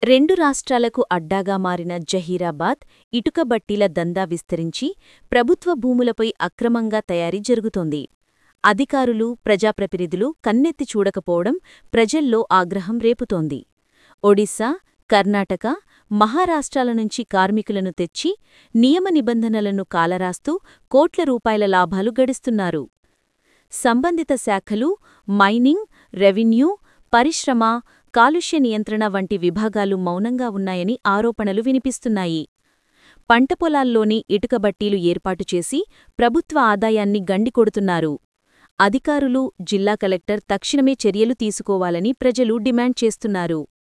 రెండు రాష్ట్రాలకు అడ్డాగా మారిన జహీరాబాద్ ఇటుక బట్టీల దందా విస్తరించి ప్రభుత్వ భూములపై అక్రమంగా తయారీ జరుగుతోంది. అధికారులు, ప్రజాప్రతినిధులు కన్నెత్తి చూడకపోవడం ప్రజల్లో ఆగ్రహం రేపుతోంది. ఒడిశా, కర్ణాటక, మహారాష్ట్రాల నుంచి కార్మికులను తెచ్చి నియమ నిబంధనలను కాలరాస్తూ కోట్ల రూపాయల లాభాలు గడిస్తున్నారు. సంబంధిత శాఖలు మైనింగ్, రెవెన్యూ, పరిశ్రమ, కాలుష్య నియంత్రణ వంటి విభాగాలు మౌనంగా ఉన్నాయని ఆరోపణలు వినిపిస్తున్నాయి. పంటపొలాల్లోని ఇటుకబట్టీలు ఏర్పాటు చేసి ప్రభుత్వ ఆదాయాన్ని గండికొడుతున్నారు. అధికారులు, జిల్లా కలెక్టర్ తక్షణమే చర్యలు తీసుకోవాలని ప్రజలు డిమాండ్ చేస్తున్నారు.